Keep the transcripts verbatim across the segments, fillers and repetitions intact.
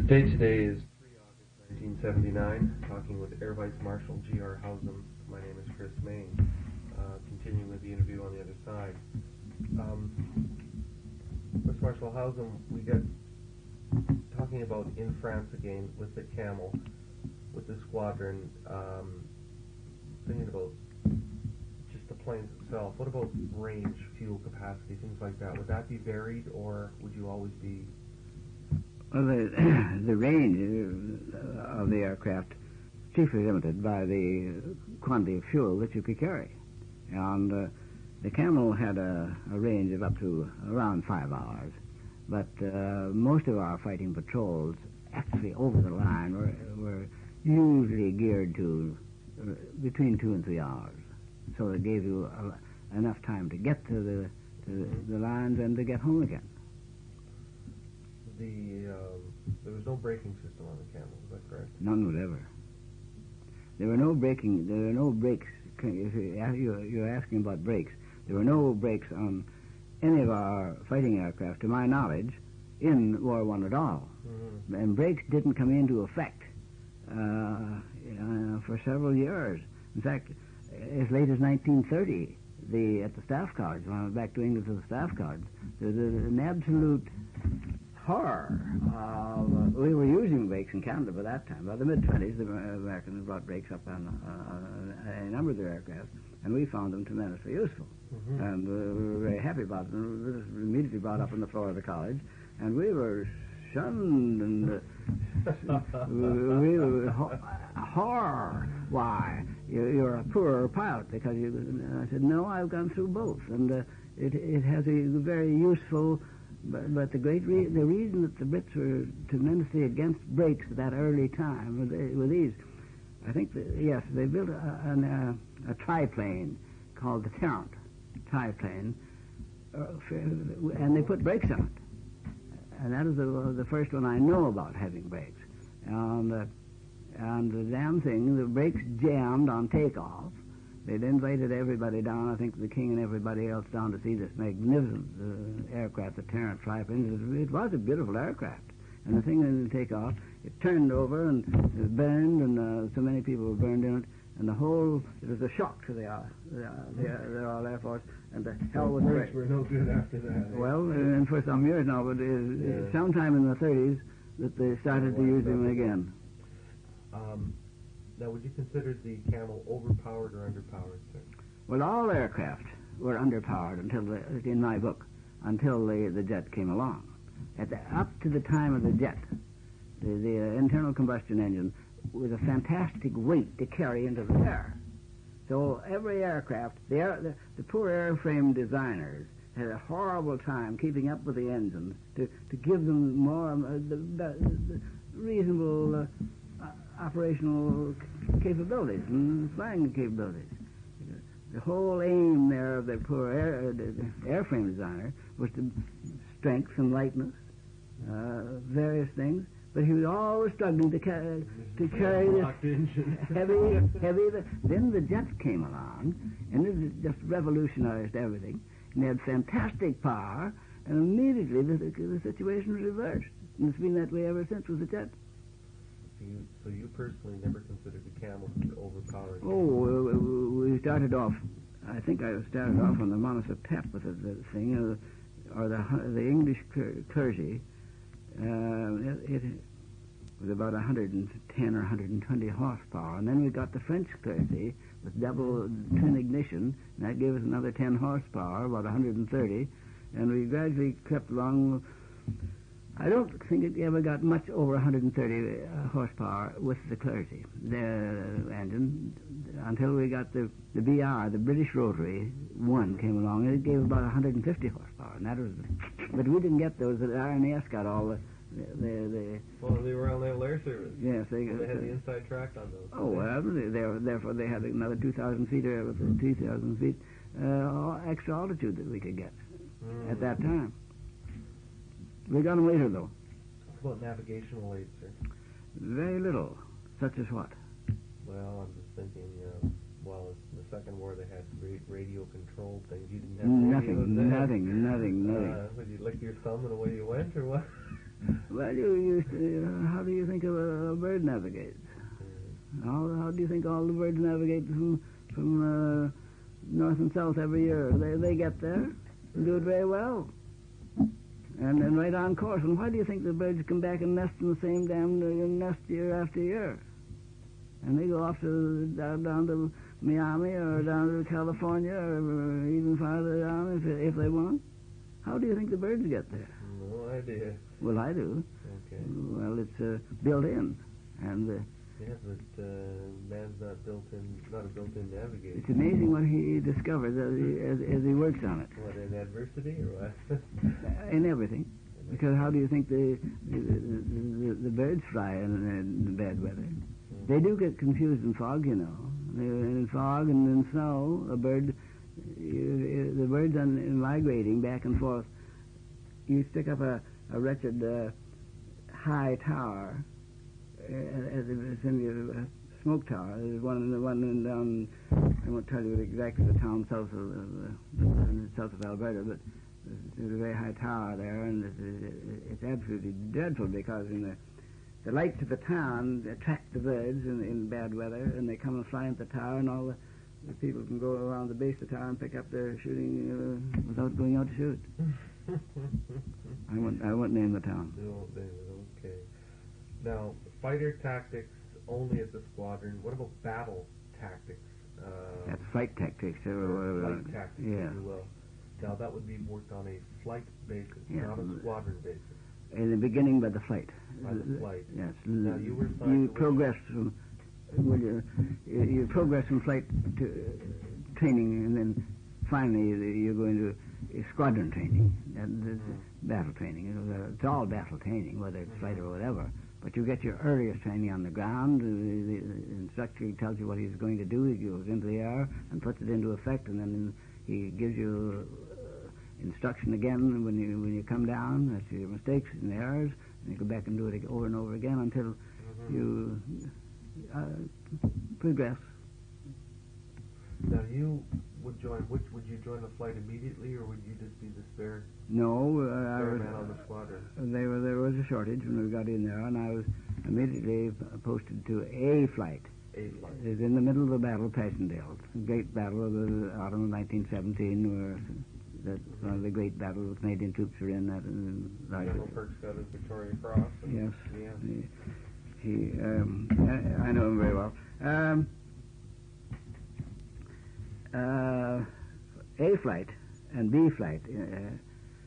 The date today is the third of August nineteen seventy-nine, talking with Air Vice Marshal G R Howsam. My name is Chris Main. Uh, continuing with the interview on the other side. Um, Vice Marshal Howsam, we get talking about in France again with the Camel, with the squadron, um, thinking about just the planes itself. What about range, fuel capacity, things like that? Would that be varied, or would you always be... Well, the, the range of the aircraft chiefly limited by the quantity of fuel that you could carry. And uh, the Camel had a, a range of up to around five hours. But uh, most of our fighting patrols actually over the line were, were usually geared to uh, between two and three hours. So it gave you a, enough time to get to the, to the lines and to get home again. The um, there was no braking system on the Camel, is that correct? None whatever. There were no braking. There were no brakes. If you, you're asking about brakes, there were no brakes on any of our fighting aircraft, to my knowledge, in War One at all. Mm-hmm. And brakes didn't come into effect uh, uh, for several years. In fact, as late as nineteen thirty, the at the Staff College, when I was back to England to the Staff College, there was an absolute horror. Uh, we were using brakes in Canada by that time. By the mid-twenties, the Americans brought brakes up on uh, a number of their aircraft, and we found them tremendously useful. Mm-hmm. And uh, we were very happy about them. It was immediately brought up on the floor of the college, and we were shunned, and uh, we were ho- horror. Why? You, you're a poor pilot, because you... I said, no, I've gone through both, and uh, it, it has a very useful... But, but the great re- the reason that the Brits were tremendously against brakes at that early time were, they, were these. I think, that, yes, they built a, an, uh, a triplane called the Tarrant triplane, uh, and they put brakes on it. And that is the, uh, the first one I know about having brakes. And, uh, and the damn thing, the brakes jammed on takeoff. They'd invited everybody down, I think the King and everybody else down to see this magnificent uh, aircraft, the Tarrant triplane. It was a beautiful aircraft. And the thing didn't take off. It turned over and it burned, and uh, so many people were burned in it. And the whole, it was a shock to the, uh, the, uh, the, the Royal Air Force. And the hell with brakes were no good after that. Eh? Well, and for some years now, but uh, yeah. sometime in the thirties that they started to use them again. Um, Now, would you consider the Camel overpowered or underpowered, sir? Well, all aircraft were underpowered until, the, in my book, until the, the jet came along. At the, up to the time of the jet, the, the uh, internal combustion engine was a fantastic weight to carry into the air. So every aircraft, the, air, the, the poor airframe designers had a horrible time keeping up with the engines to, to give them more uh, the, the, the reasonable... Uh, operational capabilities and flying capabilities. The whole aim there of the poor air, uh, the airframe designer was to strength and lightness, uh, various things, but he was always struggling to, ca- to carry this heavy, heavy... Then the jet came along, and it just revolutionized everything, and they had fantastic power, and immediately the, the situation was reversed. And it's been that way ever since with the jet. So you, so you personally never considered the Camel to be overpowered? Oh, uh, we started off, I think I started off on the Montessor Pep with the, the thing, uh, or the the English clergy. Uh, it, it was about one hundred ten or one hundred twenty horsepower. And then we got the French clergy with double twin ignition, and that gave us another ten horsepower, about one hundred thirty. And we gradually crept along. I don't think it ever got much over one hundred thirty uh, horsepower with the clergy, the engine, until we got the, the B R, the British Rotary one came along, and it gave about one hundred fifty horsepower, and that was, but we didn't get those. The R N A S got all the, the, the well, they were on their air service. Yes, they, well, they had uh, the inside track on those. Oh, well, they, they were, therefore they had another two thousand feet or two thousand feet uh, extra altitude that we could get mm. at that time. We got them later, though. What about navigational aids, sir? Very little. Such as what? Well, I'm just thinking, uh, well, in the Second War they had great radio-controlled things. You didn't have nothing, radios then. nothing, nothing, nothing. Uh, would you lick your thumb and away you went, or what? Well, you used to, uh, how do you think a, a bird navigates? How, how do you think all the birds navigate from from uh, north and south every year? They they get there and do it very well, and and right on course. And why do you think the birds come back and nest in the same damn uh, nest year after year? And they go off to down, down to Miami or down to California or even farther down if if they want. How do you think the birds get there? No idea. Well, I do. Okay. Well, it's uh, built in, and. Uh, Yeah, but uh, man's not built in, not a built-in navigator. It's amazing what he discovers as he, as, as he works on it. What, in adversity or what? In everything. Because how do you think the the, the, the birds fly in, in bad weather? Mm. They do get confused in fog, you know. In fog and in snow, a bird, you, the birds are migrating back and forth. You stick up a, a wretched uh, high tower, Uh, as it's in the uh, smoke tower. There's one in the one in down. I won't tell you exactly the town south of uh, uh, south of Alberta, but there's a very high tower there, and it's, it's absolutely dreadful because in the the lights of the town attract the birds in, in bad weather, and they come and fly into the tower, and all the, the people can go around the base of the tower and pick up their shooting uh, without going out to shoot. I won't I won't name the town. No, okay. Now, fighter tactics only at the squadron. What about battle tactics? Uh, That's flight tactics. Uh, flight tactics, yeah. if you will. Now, that would be worked on a flight basis, Yeah. not a squadron basis. In the beginning, by the flight. By the flight. Yes. Now, you were assigned You to which- progress from well, you, you you progress from flight to uh, training, and then finally you're going to uh, squadron training, and it's Mm. battle training. You know, it's all battle training, whether it's flight or whatever. But you get your earliest training on the ground. The, the, the instructor tells you what he's going to do. He goes into the air and puts it into effect, and then he gives you uh, instruction again when you when you come down. That's your mistakes and errors, and you go back and do it over and over again until Mhm. you uh, progress. Now, you would join. Which would you join the flight immediately, or would you just be the spare, No, uh, I spare was, man on the squadron? There, were, there was a shortage when we got in there, and I was immediately posted to A flight. A flight. It was in the middle of the Battle of Passchendaele, the great battle of the autumn of nineteen seventeen, where that one of the great battles Canadian troops were in. That and General Perks got his Victoria Cross. And, yes, Yeah. he, he um, I, I know him very well. Um, uh, A flight and B flight. Uh,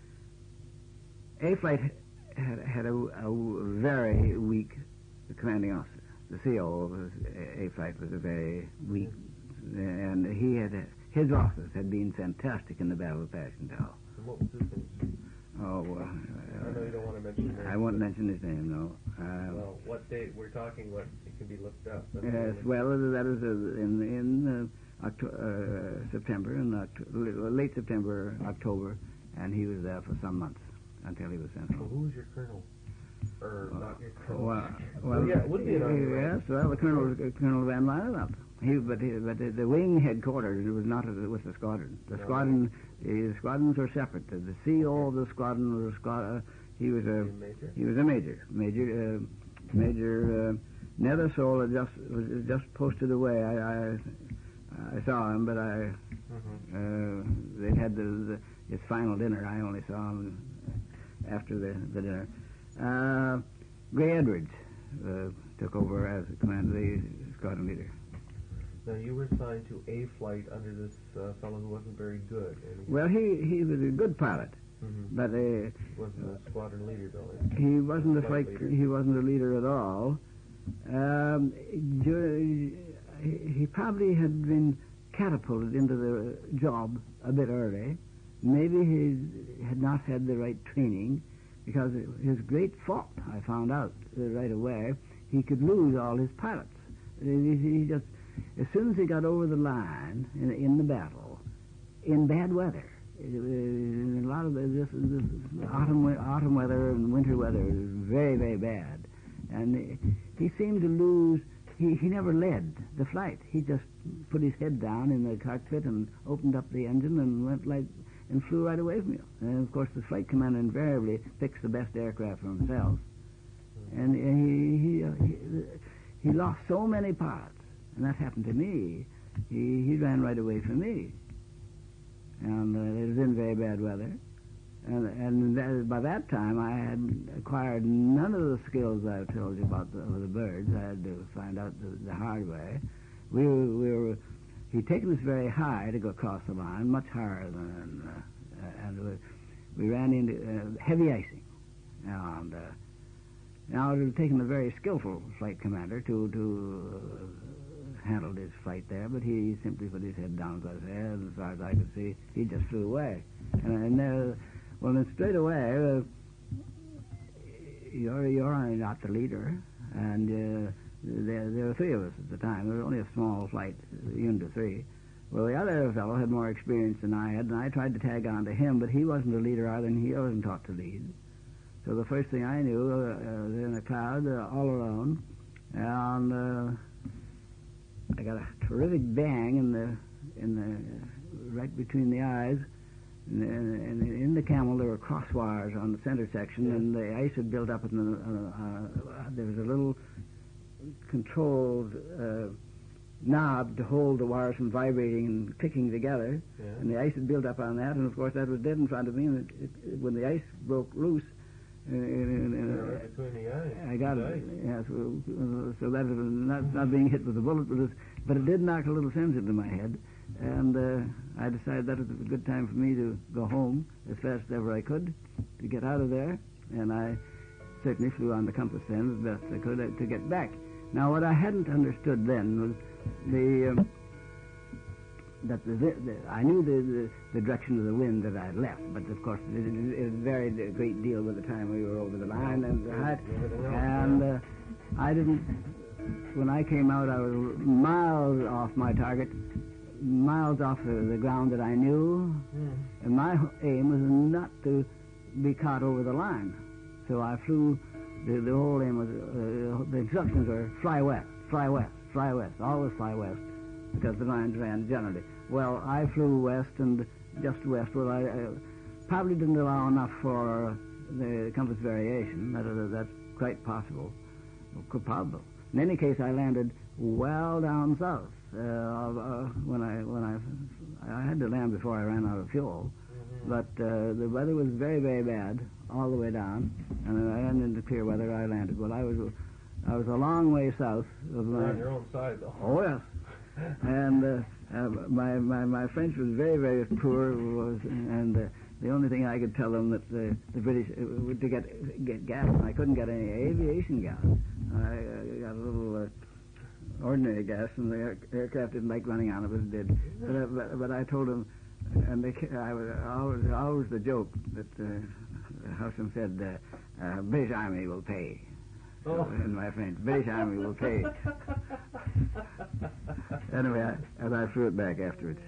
A flight had, had a, a very weak commanding officer. The C O of A A flight was a very weak, and he had his officers had been fantastic in the Battle of Passchendaele. And what was his name? Oh, uh, I know you don't want to mention names. I won't but- mention his name, no. Uh, Well, what date we're talking? What it can be looked up. That's yes, only- well, that was uh, in in uh, Octo- uh, September, in Octo- late September, October, and he was there for some months until he was sent Well, home. who was your colonel? Or not your colonel? Well, Well, yeah, it would be an army yes. Well, the colonel was uh, Colonel Van Leinenop. He, but he, but the, the wing headquarters was not at the- with the squadron. The No. squadron, the squadrons were separate. The, the C O of the squadron was a squad. Uh, he was a Was he a major? he was a major. Major uh, Major uh, Nethersole had just was just posted away. I, I I saw him, but I Mm-hmm. uh, they had the, the his final dinner. I only saw him after the, the dinner. Uh, Gray Edwards uh, took over as the commander, the squadron leader. Now, you were assigned to A flight under this uh, fellow who wasn't very good. And he Well, he, he was a good pilot, Mhm. but uh, wasn't a squadron leader, though. he wasn't a Flight flight, leader. he wasn't a leader at all. Um, dur- he he probably had been catapulted into the job a bit early. Maybe he had not had the right training, because his great fault, I found out uh, right away, he could lose all his pilots. He, he just, as soon as he got over the line in, in the battle, in bad weather, uh, a lot of the, this, this autumn, we- autumn weather and winter weather is very, very bad. And he seemed to lose, he, he never led the flight. He just put his head down in the cockpit and opened up the engine and went like, and flew right away from you. And of course, the flight commander invariably picks the best aircraft for himself. And he he, uh, he he lost so many parts, and that happened to me. He he ran right away from me, and uh, it was in very bad weather. And, and that, by that time, I had acquired none of the skills I've told you about the, of the birds. I had to find out the, the hard way. We were, we were, he'd taken us very high to go across the line, much higher than, uh, and we, we ran into uh, heavy icing. And uh, now it had taken a very skillful flight commander to to uh, handle his flight there, but he simply put his head down, as I said, as far as I could see, he just flew away. And, and there. Well, then straight away, uh, you're, you're not the leader, and uh, there, there were three of us at the time. There was only a small flight, unit of three. Well, the other fellow had more experience than I had, and I tried to tag on to him, but he wasn't a leader either, and he wasn't taught to lead. So the first thing I knew, uh, I was in a cloud, uh, all alone, and uh, I got a terrific bang in the, in the, right between the eyes. And, and in the Camel, there were cross wires on the center section, yeah. And the ice had built up, and the, uh, uh, there was a little controlled uh, knob to hold the wires from vibrating and clicking together, yeah. And the ice had built up on that, and of course that was dead in front of me, and it, it, when the ice broke loose, uh, and, and, uh, right between the eyes. I got it. Yeah, so, so that was not, not being hit with a bullet, but it, was, but it did knock a little sense into my head. And uh, I decided that was a good time for me to go home as fast as ever I could to get out of there. And I certainly flew on the compass then as best I could uh, to get back. Now, what I hadn't understood then was the um, that the, the I knew the, the the direction of the wind that I'd left, but of course it, it, it varied a great deal by the time we were over the line and the height. And uh, I didn't. When I came out, I was miles off my target. Miles off the, the ground that I knew, mm. And my aim was not to be caught over the line. So I flew, the, the whole aim was, uh, the instructions were fly west, fly west, fly west, always fly west, because the lines ran generally. Well, I flew west and just west, well, I uh, probably didn't allow enough for the compass variation. That, uh, that's quite possible, probable. In any case, I landed well down south. Uh, uh, when I when I I had to land before I ran out of fuel, mm-hmm. But uh, the weather was very very bad all the way down, and I ended into clear weather. I landed. Well, I was I was a long way south of my. You're on your own side, though. Oh yes, and uh, uh, my my my French was very very poor, was and uh, the only thing I could tell them that the the British uh, to get get gas, and I couldn't get any aviation gas. I uh, got a little. Uh, ordinary gas, and the air, aircraft didn't like running on it, but it did. But, uh, but, but I told them, and they, I was always, always the joke that uh, Howsam said, uh, uh, British Army will pay. Oh. So, in my French, British Army will pay. Anyway, I, and I flew it back afterwards.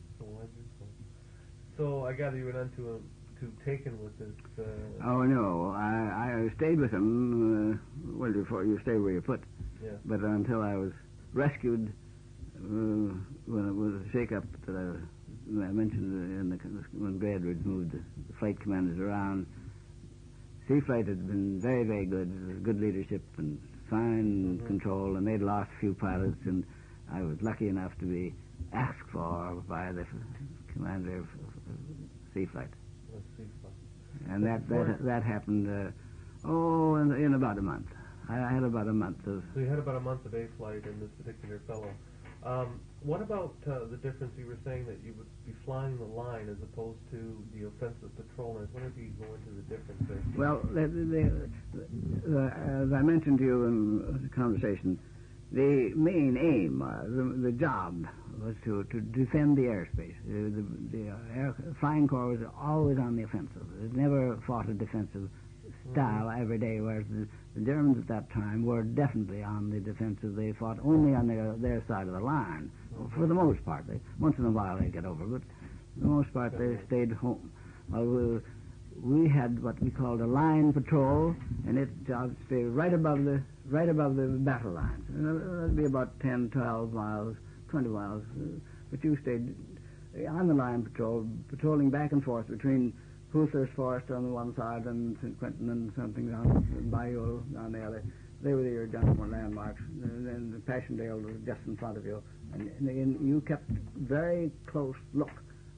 So I gather you went on to, a, to Taken with this... Uh... Oh, no. I, I stayed with him, uh, well, before you stay where you put. Yeah. But until I was rescued uh, when it was a shake-up that I, I mentioned in the, when Gray Edwards moved the, the flight commanders around, Sea Flight had been very, very good. It was good leadership and fine mm-hmm. control, and they'd lost a few pilots, and I was lucky enough to be asked for by the commander of Sea Flight. Oh, Sea Flight. And that, that, that happened, uh, oh, in, in about a month. I had about a month of... So you had about a month of A-flight in this particular fellow. Um, what about uh, the difference? You were saying that you would be flying the line as opposed to the offensive patrol. I was wondering if you could go into the difference there. Well, the, the, the, as I mentioned to you in the conversation, the main aim, uh, the, the job, was to, to defend the airspace. The, the, the air, flying corps was always on the offensive. It never fought a defensive style mm-hmm. every day, whereas the, the Germans at that time were definitely on the defensive. They fought only on their their side of the line, mm-hmm. for the most part. They, once in a while they'd get over, but for the most part they stayed home. Well, we, we had what we called a line patrol, and its job stayed right above the right above the battle lines. And that'd be about ten, twelve miles, twenty miles, but you stayed on the line patrol, patrolling back and forth between Hussars Forest on the one side and Saint Quentin and something down Bayeux on the other. They were your general landmarks. And then the Passchendaele was just in front of you. And, and you kept very close look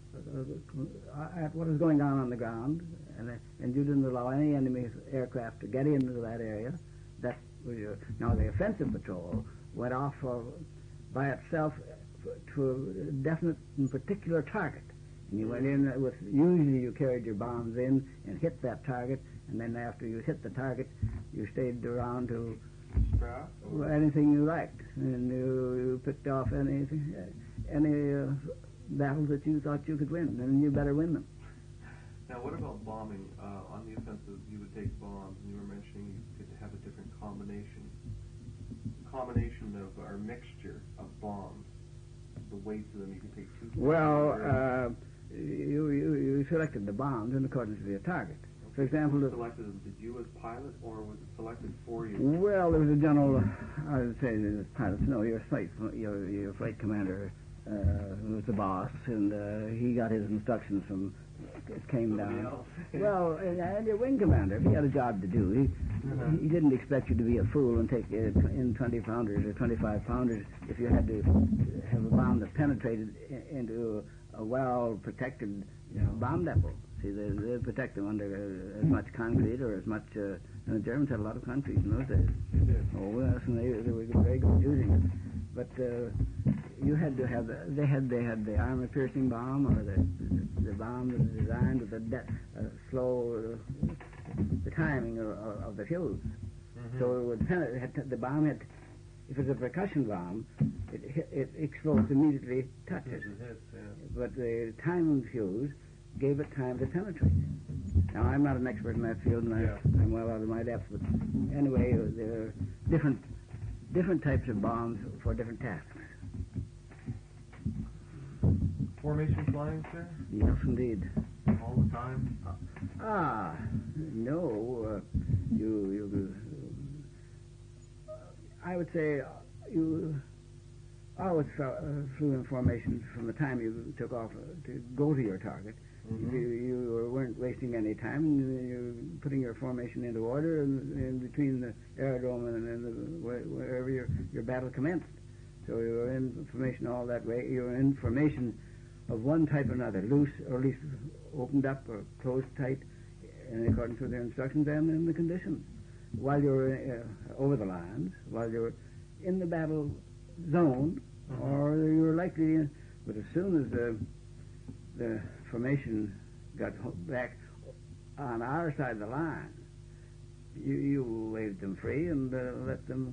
uh, at what was going on on the ground, and, uh, and you didn't allow any enemy aircraft to get into that area. That was your, now the offensive patrol went off uh, by itself to a definite and particular target. And you went in with, usually you carried your bombs in and hit that target, and then after you hit the target, you stayed around to Strap, or? anything you liked, and you, you picked off any any uh, battles that you thought you could win, and you better win them. Now, what about bombing? Uh, on the offensive, you would take bombs, and you were mentioning you could have a different combination, combination of or mixture of bombs. The weights of them, you could take two. Well, uh, you, you you selected the bombs in accordance with your target. For example, who selected them? Did you as pilot, or was it selected for you? Well, there was a general. I would say the pilots. No, your flight your your flight commander uh, was the boss, and uh, he got his instructions from. It came Somebody down. else. Well, and, and your wing commander, if he had a job to do, he Uh-huh. he didn't expect you to be a fool and take uh, tw- in twenty pounders or twenty-five pounders if you had to have a bomb that penetrated i- into a well protected you know, bomb depot. See, they, they protect them under uh, as much concrete or as much. Uh, and the Germans had a lot of concrete in those days. They did. Oh, yes, and they, they were very good at using it. But uh, you had to have. The, they had they had the armor-piercing bomb or the the, the bomb that was designed with the de- uh, slow uh, the timing of, of the fuse. Mm-hmm. So it would pen- it had to, the bomb had. If it's a percussion bomb, it hit, it explodes immediately. Touches. It hits, yeah. But the timing fuse gave it time to penetrate. Now, I'm not an expert in that field, and I, Yeah. I'm well out of my depth, but anyway, there are different, different types of bombs for different tasks. Formation flying, sir? Yes, indeed. All the time? Ah, no, uh, you, you, uh, I would say uh, you always flew, uh, flew in formation from the time you took off uh, to go to your target. Mhm. You, you weren't wasting any time. You, you're putting your formation into order in, in between the aerodrome and, and the, where, wherever your, your battle commenced. So you were in formation all that way. You were in formation of one type or another, loose or at least opened up or closed tight in accordance with their instructions and in the conditions. While you were uh, over the lines, while you were in the battle zone, Mhm. or you were likely, but as soon as the the formation got ho- back on our side of the line, you, you waved them free and uh, let them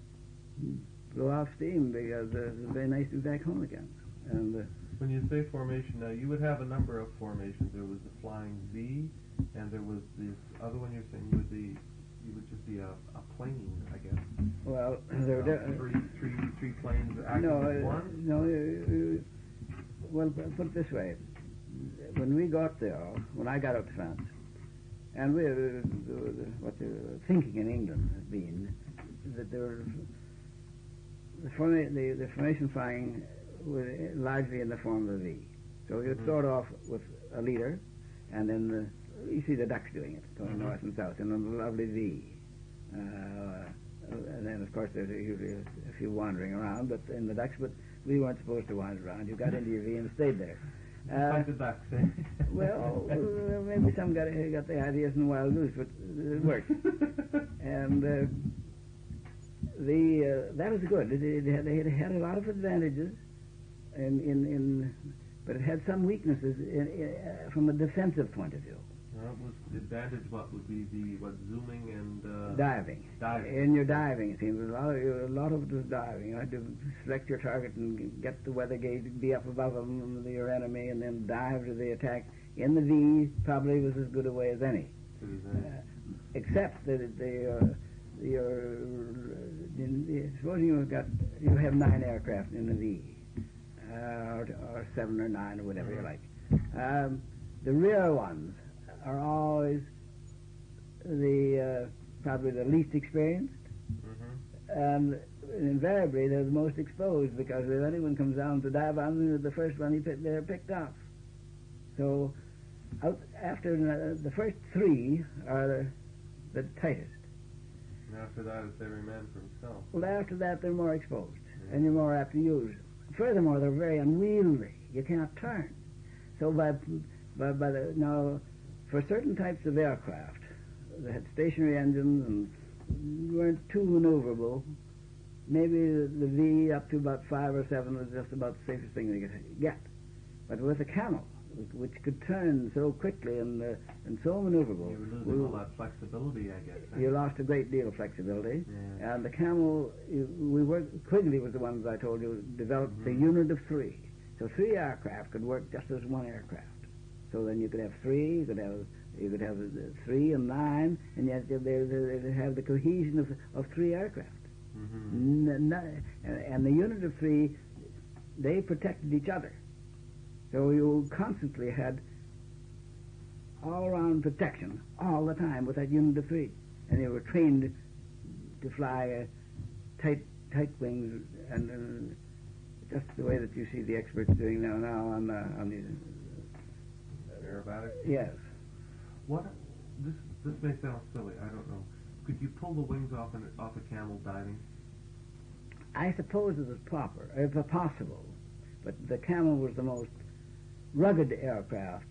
blow off steam because uh, it was very nice to be back home again. And uh, When you say formation, now you would have a number of formations. There was the flying V, and there was this other one you're saying you would be, you would just be a, a plane, I guess. well, there were Uh, de- three, three, three planes acting no, as uh, one. no. Uh, uh, well, p- put it this way: when we got there, when I got out to France, and we, uh, the, the, what the thinking in England has been that there was the, forma- the, the formation flying was largely in the form of a V. So you'd Mhm. start off with a leader, and then the, you see the ducks doing it, going Mhm. north and south in a lovely V. Uh, and then, of course, there's usually a, a few wandering around, but in the ducks, but we weren't supposed to wander around. You got into your V and stayed there. Uh, Like the ducks, eh? well, uh, maybe some got got the ideas in wild goose, but it worked. And uh, the uh, that was good. It, it, had, it had a lot of advantages, in in, in but it had some weaknesses in, in, uh, from a defensive point of view. Well, it was the advantage. What would be the what zooming and uh, Diving. diving. In your diving, it seems a lot of a lot of it was diving. You had to select your target and get the weather gauge, be up above them, your enemy, and then dive to the attack. In the V, probably was as good a way as any. It was, Uh, uh, except that the uh, your in the, supposing you got you have nine aircraft in the V, uh, or, or seven or nine or whatever you like. Um, the rear ones are always the uh, probably the least experienced, mhm. and invariably they're the most exposed, because if anyone comes down to dive on them, the first one he pick, they're picked off. So out after the, the first three are the, the tightest. And after that, it's every man for himself. Well, after that they're more exposed, Mm-hmm. and you're more apt to use them. Furthermore, they're very unwieldy. You can't turn. So by by, by the now, for certain types of aircraft that had stationary engines and weren't too maneuverable, maybe the, the V up to about five or seven was just about the safest thing they could get. But with a Camel, which could turn so quickly and uh, and so maneuverable, You were losing all that flexibility, I guess. eh? you lost a great deal of flexibility. Yeah. And the Camel, you, we worked, Quigley was the one, as I told you, developed the Mhm. unit of three. So three aircraft could work just as one aircraft. So then you could have three, you could have you could have uh, three and nine, and yet they, they, they have the cohesion of, of three aircraft. Mm-hmm. N- n- and the unit of three, they protected each other. So you constantly had all-round protection all the time with that unit of three. And they were trained to fly uh, tight tight wings, and, and just the way that you see the experts doing now now on uh, on these. Aerobatics? Yes. What? This this may sound silly. I don't know. Could you pull the wings off an, off a Camel diving? I suppose it was proper, if possible, but the Camel was the most rugged aircraft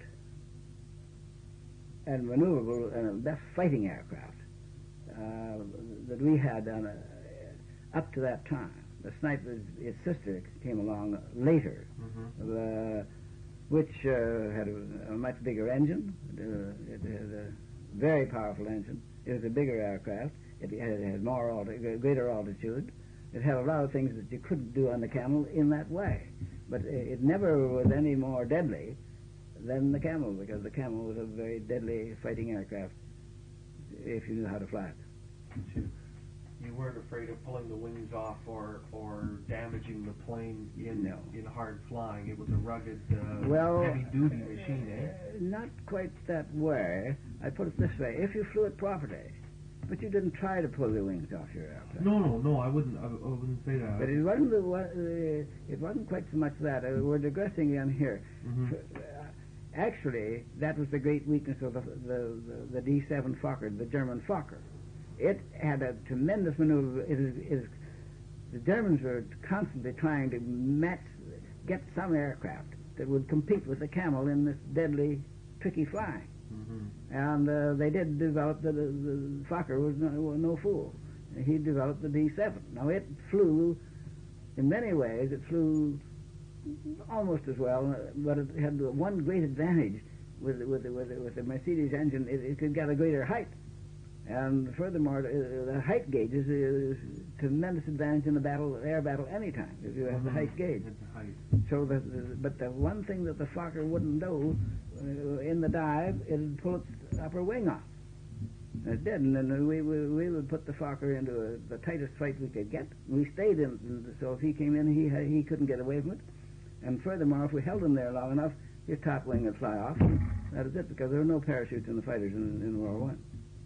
and maneuverable and the best fighting aircraft uh, that we had on a, up to that time. The Sniper, its sister, came along later, Mm-hmm. uh, which uh, had a, a much bigger engine. Uh, it had a very powerful engine. It was a bigger aircraft. It had, it had more alti- greater altitude. It had a lot of things that you couldn't do on the Camel in that way. But it, it never was any more deadly than the Camel, because the Camel was a very deadly fighting aircraft if you knew how to fly it. You, you weren't afraid of pulling the wings off or, or damaging the plane in No. in hard flying. It was a rugged, uh, Well, heavy-duty machine, eh? Uh, not quite that way. I put it this way: if you flew it properly, but you didn't try to pull the wings off your airplane. No, no, no. I wouldn't. I, I wouldn't say that. But it wasn't the, wa- uh, it wasn't quite so much that. Uh, we're digressing again here. Mhm. Uh, actually, that was the great weakness of the the, the, the D seven Fokker, the German Fokker. It had a tremendous maneuver. It is, it is, the Germans were constantly trying to match, get some aircraft that would compete with the Camel in this deadly, tricky flying. Mm-hmm. And uh, they did develop the, the, the Fokker was no, no fool. He developed the D seven. Now it flew, in many ways, it flew almost as well, but it had one great advantage with with with, with the Mercedes engine. It, it could get a greater height, and furthermore, uh, the height gauge is a tremendous advantage in the battle, air battle, anytime if you have the Mhm. height gauge. It's a height. So, the, the, but the one thing that the Fokker wouldn't do uh, in the dive, it'd pull its upper wing off. And it did, and then we, we we would put the Fokker into a, the tightest fight we could get. We stayed in, and so if he came in, he had, he couldn't get away from it. And furthermore, if we held him there long enough, his top wing would fly off. And that was it, because there were no parachutes in the fighters in, in World War One.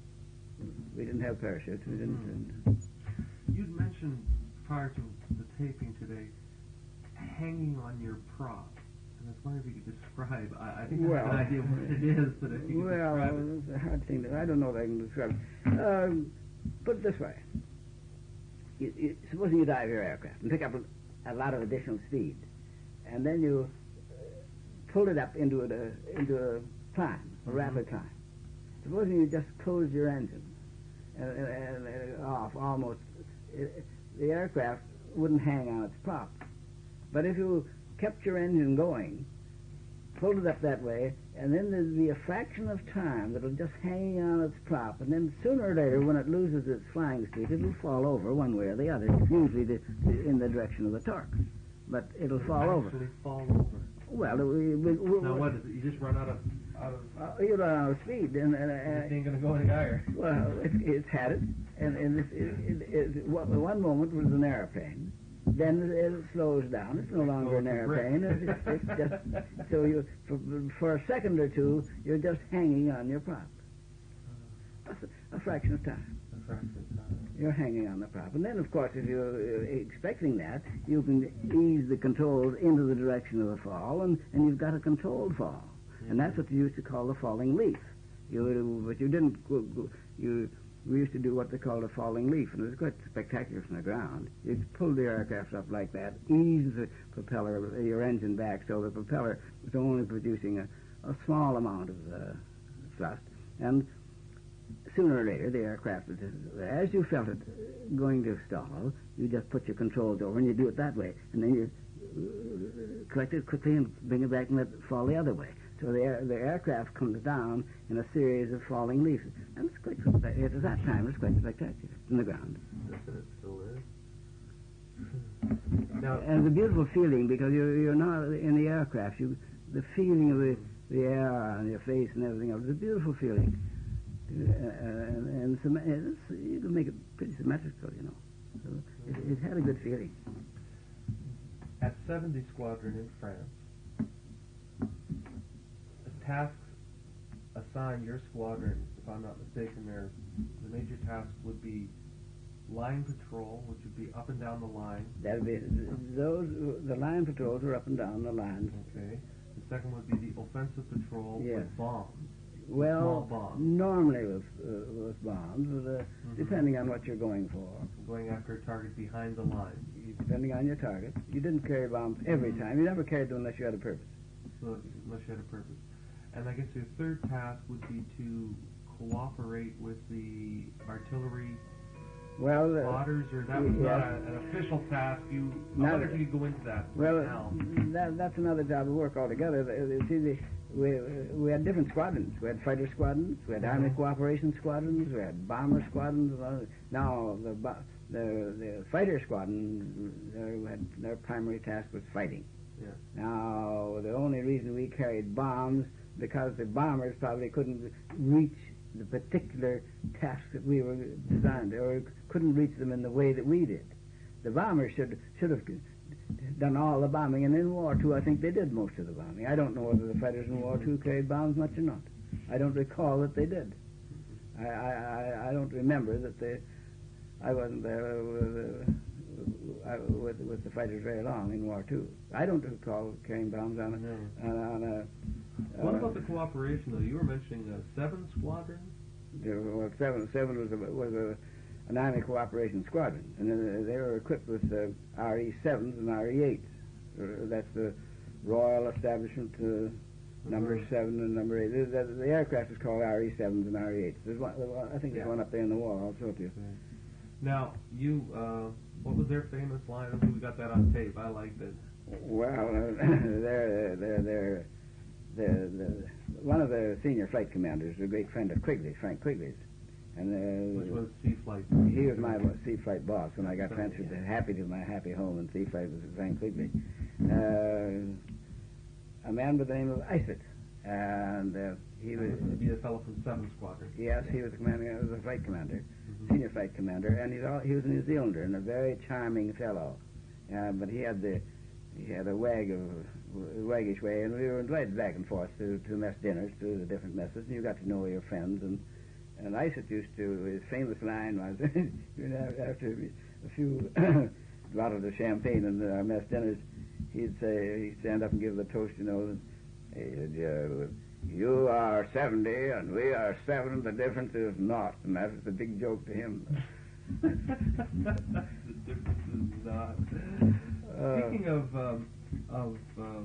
We didn't have parachutes. We didn't. Mhm. You'd mentioned prior to the taping today hanging on your prop. And I was wondering if you could describe. I, I think I Well, have an idea what it is, but if you could Well, describe it. it's a hard thing. To, I don't know that I can describe it. Um, put it this way. You, you, supposing you dive your aircraft and pick up a, a lot of additional speed, and then you uh, pull it up into a, into a climb, a Mhm. rapid climb. Supposing you just close your engine and, and, and off almost, it, the aircraft wouldn't hang on its prop. But if you kept your engine going, pulled it up that way, and then there'd be a fraction of time that'll just hang on its prop, and then sooner or later, when it loses its flying speed, it'll fall over one way or the other, usually the, the, in the direction of the torque. But it'll fall over. Actually fall over. Well, we, we, we, Now what is it? You just run out of out of. uh, you run out of speed, and, and uh, It ain't gonna go any higher. well, it, it's had it, and, and it, it, it, it, one one moment was an airplane. Then it slows down. It's no longer an airplane. It's, it's just so you for, for a second or two you're just hanging on your prop. A, a fraction of time. A fraction of time. You're hanging on the prop. And then, of course, if you're uh, expecting that, you can ease the controls into the direction of the fall, and, and you've got a controlled fall. Mm-hmm. And that's what you used to call the falling leaf. You, but you didn't, go, go, you, we used to do what they called a falling leaf, and it was quite spectacular from the ground. You'd pull the aircraft up like that, ease the propeller, your engine back, so the propeller was only producing a, a small amount of uh, thrust, and sooner or later, the aircraft, as you felt it going to stall, you just put your controls over and you do it that way. And then you uh, correct it quickly and bring it back and let it fall the other way. So the, air, the aircraft comes down in a series of falling leaves. And it's quite, at that time, it's quite spectacular in the ground. Yes, and it still is. Now, and it's a beautiful feeling because you're, you're not in the aircraft. You, the feeling of the, the air on your face and everything else, it's a beautiful feeling. Uh, and, and it's, you can make it pretty symmetrical, you know. So it, it had a good feeling. At seventy Squadron in France, the tasks assigned your squadron, if I'm not mistaken, there, the major tasks would be line patrol, which would be up and down the line. That would be those. The line patrols were up and down the lines. Okay. The second would be the offensive patrol yes. with bombs. Well, bombs. normally with, uh, with bombs, but, uh, mm-hmm. depending on what you're going for. Going after a target behind the line. Depending on your target. You didn't carry bombs every mm-hmm. time. You never carried them unless you had a purpose. So, unless you had a purpose. And I guess your third task would be to cooperate with the artillery well, uh, spotters, or that was yeah. not a, an official task. You, I not, wonder if you could go into that well, right now. That, that's another job of work altogether. See, the, we, we had different squadrons. We had fighter squadrons, we had mm-hmm. Army cooperation squadrons, we had bomber squadrons. Now, the, the, the fighter squadron, their, had, their primary task was fighting. Yeah. Now, the only reason we carried bombs, because the bombers probably couldn't reach the particular tasks that we were designed, or couldn't reach them in the way that we did. The bombers should should have done all the bombing, and in War Two, I think they did most of the bombing. I don't know whether the fighters in War Two carried bombs much or not. I don't recall that they did. I I, I don't remember that they. I wasn't there with, uh, with, with the fighters very long in War Two. I don't recall carrying bombs on a. No. On, on a what uh, about the cooperation, though? You were mentioning uh, seven squadrons? Well, seven, seven was a, was a, an Army cooperation squadron, and uh, they were equipped with uh, R E sevens and R E eights. Uh, that's the Royal Establishment uh, number mm-hmm. seven and number eight. The, the, the aircraft is called R E sevens and R E eights. There's one, I think there's yeah. one up there in the wall. I'll show it to you. Okay. Now, you, uh, what was their famous line? I think we got that on tape. I liked it. Well, uh, they're, they're, they're The, the, one of the senior flight commanders, a great friend of Quigley's, Frank Quigley's, and uh, which was Sea Flight. He was my sea flight boss when I got transferred to happy to my happy home in Sea Flight was Frank Quigley. Uh, a man by the name of Isett, and uh, he was to be a fellow from Seven Squadron. Yes, he was the commander. Was a flight commander, mm-hmm. senior flight commander, and he's all, he was a New Zealander and a very charming fellow, uh, but he had the he had a wag of. waggish way, and we were invited back and forth to, to mess dinners, to the different messes, and you got to know your friends. And and Isett used to, his famous line was, after a few bottles of champagne in our mess dinners, he'd say, he'd stand up and give the toast, you know, uh, you are seventy and we are seven, the difference is naught, and that was the big joke to him. The difference is naught. Uh, Speaking of um, of, uh,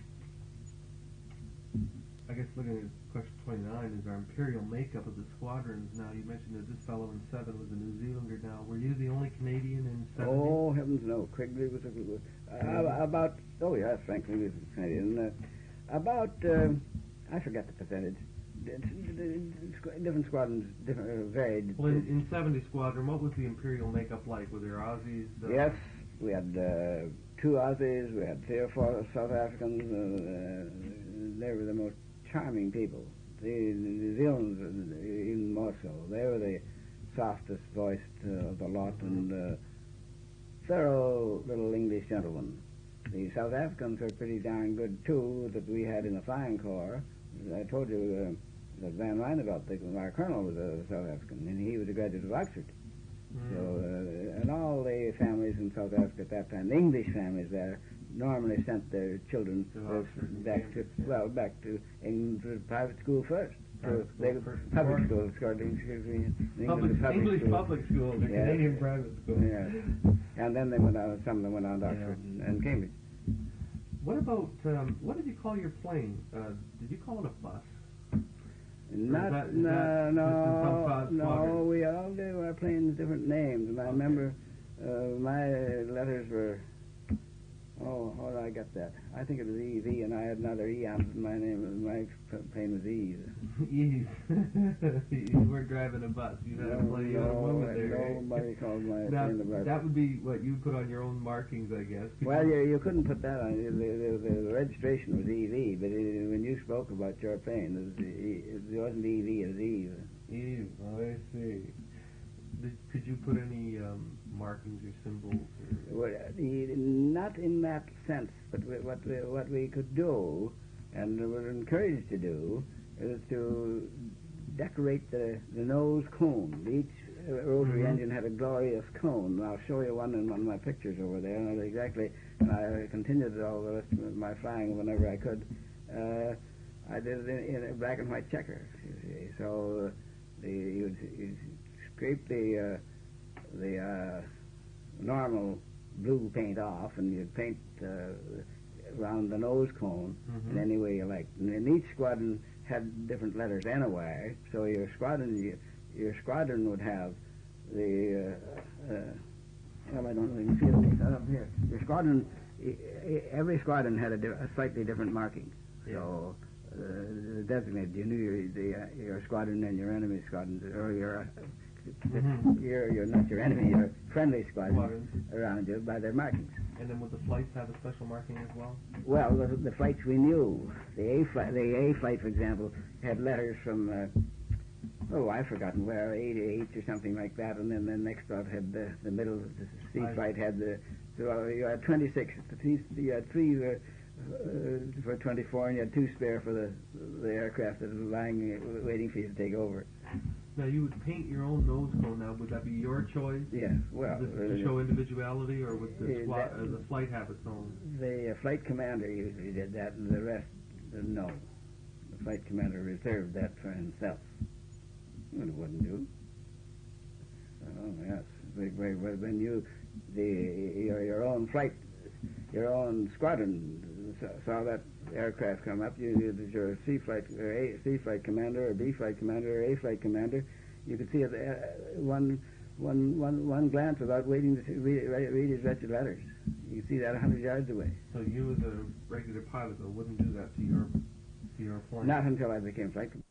I guess looking at question twenty-nine is our imperial makeup of the squadrons. Now, you mentioned that this fellow in seven was a New Zealander. Now, were you the only Canadian in seven? Oh, heavens no. Quigley was a, uh, about, oh yes, frankly, he was a Canadian. Uh, about, uh, I forget the percentage. Different squadrons, different, uh, varied. Well, in, in seventy Squadron, what was the imperial makeup like? Were there Aussies? Uh, yes, we had uh, two Aussies, we had three or four South Africans. Uh, they were the most charming people. The New Zealanders, even more so. They were the softest voiced uh, of the lot, and uh, thorough little English gentlemen. The South Africans were pretty darn good too, that we had in the Flying Corps. I told you uh, that Van Rynevelt, our colonel, was a South African, and he was a graduate of Oxford. So, uh, and all the families in South Africa at that time, the English families there, normally sent their children To uh, Oxford and back to, Cambridge, yeah. well, back to England to private school first. Private So school they, first and public foremost. school, excuse me, in England, Public, the public English school. public school, the Yeah. Canadian private school. Yeah. And then they went on, some of them went on to Yeah. Oxford and, and Cambridge. What about, um, what did you call your plane? Uh, did you call it a bus? Not, that- is no, that just in some no, squad- no, squadron? we all gave our planes different names, and I Okay. remember uh, my letters were, oh, how did I get that? I think it was E V, and I had another E on it, and my name, my p- plane was Eve. Eve. You weren't driving a bus. You had a plane, you had a woman there. eh? Nobody called my Now, plane the bus. that would be what you put on your own markings, I guess. People- Well, you, you couldn't put that on. The, the, the registration was E V, but it, when you spoke about your plane, it, was, E- it wasn't E V, it was Eve. Eve, oh, I see. Did, could you put any um, markings or symbols? Or... Well, the- not in that sense, but we, what we, what we could do, and were encouraged to do, is to decorate the, the nose cone. Each uh, rotary Mhm. engine had a glorious cone. I'll show you one in one of my pictures over there. And I exactly, and I continued all the rest of my flying whenever I could. Uh, I did it in, in a black and white checker. You see. So uh, the you'd, you'd scrape the uh, the uh, normal blue paint off, and you'd paint uh, around the nose cone Mhm. in any way you liked. And, and each squadron had different letters anyway, so your squadron you, your squadron would have the uh, uh, well, I don't know if you can see it set up here. Your squadron, e- e- every squadron had a, di- a slightly different marking. Yeah. So uh, designated, you knew your the, uh, your squadron and your enemy squadron, or your Mhm. your your not your enemy, your friendly squadron Squadrons. around you by their markings. And then would the flights have a special marking as well? Well, the, the flights we knew, the A flight, the A flight, for example, had letters from, uh, oh, I've forgotten where, A to H or something like that, and then the next lot had the, the middle, the C I- flight had the, so uh, you had twenty-six, the three- you had three uh, uh, for twenty-four, and you had two spare for the the aircraft that was lying, uh, waiting for you to take over. Now, you would paint your own nose cone now. Would that be your choice? Yes, well, Is it to uh, show individuality, or would the, Uh, squad, that- uh, the flight have its own? the uh, flight commander usually did that, and the rest, uh, no. The flight commander reserved that for himself. Well, it wouldn't do. Oh, yes. When- when when you, the your, your own flight, your own squadron saw, saw that aircraft come up, you, you your C flight, or A C flight commander, or B flight commander, or A flight commander, you could see it, uh, one, one, one, one glance without waiting to see, read, read, read his wretched letters. You can see that a hundred yards away. So you, as a regular pilot, though, wouldn't do that to your to your plane. Not until I became flight commander.